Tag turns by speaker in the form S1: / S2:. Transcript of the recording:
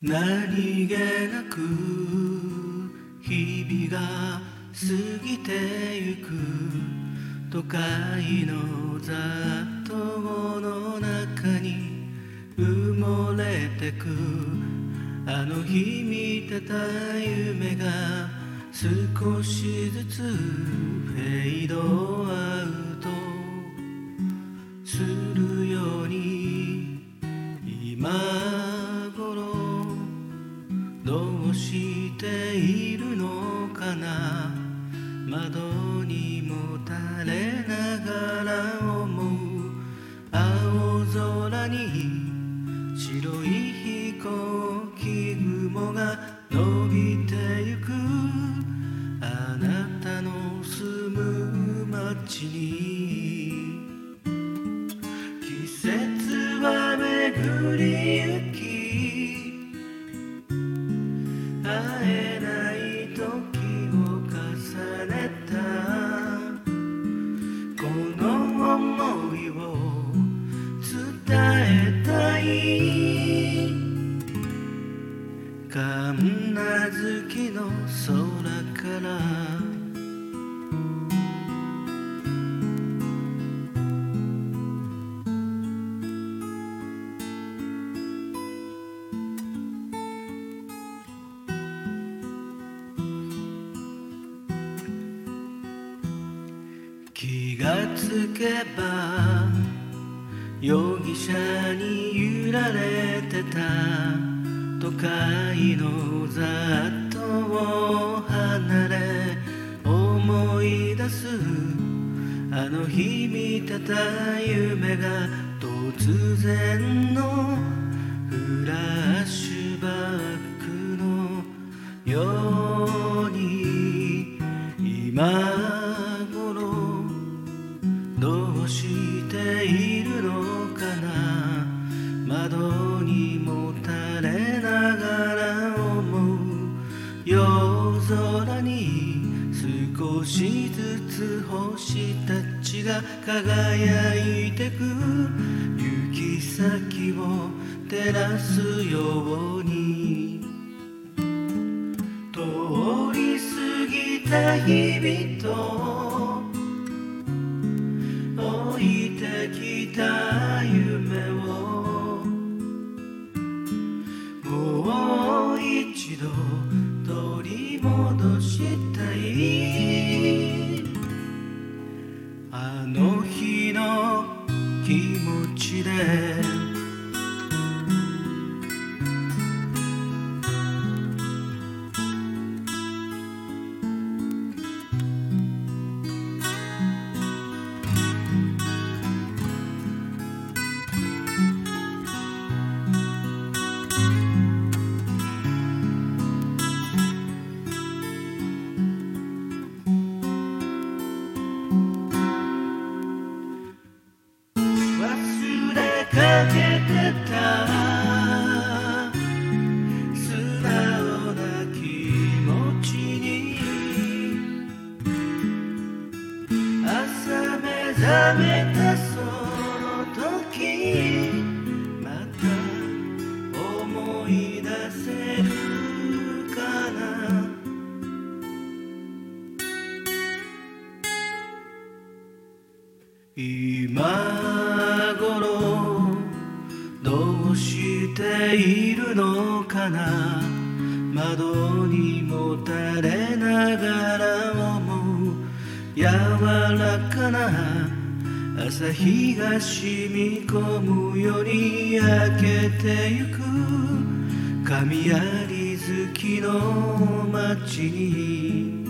S1: 何気なく日々が過ぎてゆく都会の雑踏の中に埋もれてくあの日見てた夢が少しずつフェードアウトするように今頃どうしているのかな窓にもたれながら思う青空に白い飛行機雲が伸びてゆくあなたの住む街に季節は巡りゆき会えない時を重ねたこの想いを伝えたい神奈月の空から気がつけば容疑者に揺られてた都会の雑踏を離れ思い出すあの日見てた夢が突然のフラッシュバックのように今頃どうしているのかな窓にもたれながら思う夜空に少しずつ星たちが輝いてく行き先を照らすように通り過ぎた日々と置いてきた夢をもう一度取り戻したいあの日の気持ちでかけてた素直な気持ちに朝目覚めたその時また思い出せるかな今頃どうしているのかな窓にもたれながら思う柔らかな朝日が染み込むように焼けてゆく神有月の街に